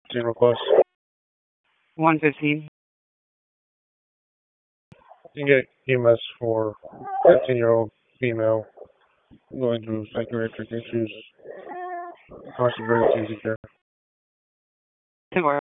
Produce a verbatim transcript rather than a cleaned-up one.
Zero plus. one fifteen. You get E M S for fifteen-year-old female going through psychiatric issues, possible emergency care. Tomorrow.